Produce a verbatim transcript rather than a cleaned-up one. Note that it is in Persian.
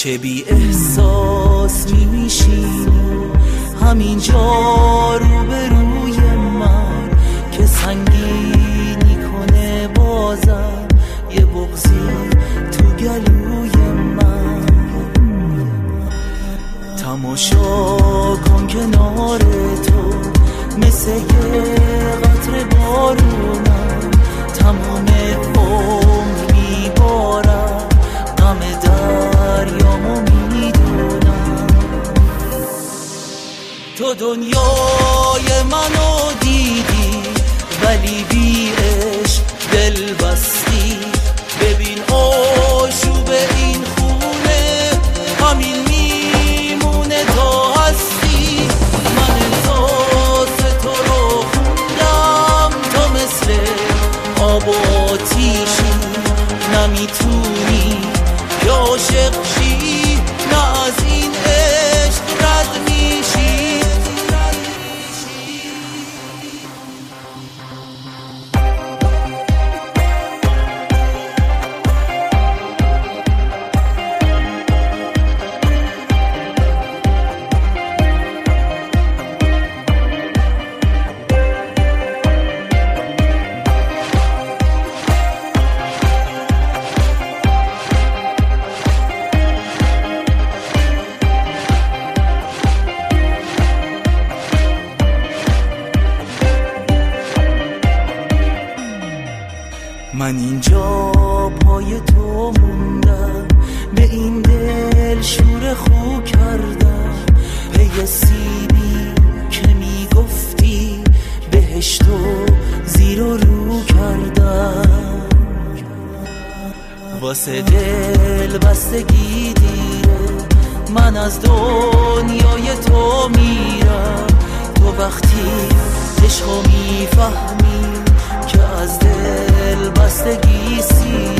چه بی احساس می میشینی همینجا رو به روی من که سنگینی کنه بازم یه بغضی تو گلوی من. تماشا کن کنار تو مثل یه قطره بارونم، تمام عمر میبارم غم دریامو میدونم. تو دنیای منو دیدی ولی بی عشق دل بستی. ببین آشوب این خونه همین میمونه تا هستی. من احساس تو رو خوندم، تو مثل آب و آتیشی، نمیتونی که عاشق شی، نه از این عشق رد میشی. من اینجا پای تو موندم، به این دل شور خو کردم، پی سیبی که میگفتی بهشت و زیر و رو کردم. واسه دل بستگی دیره، من از دنیای تو میرم. تو وقتی عشقو میفهمی که از دل بستگی سی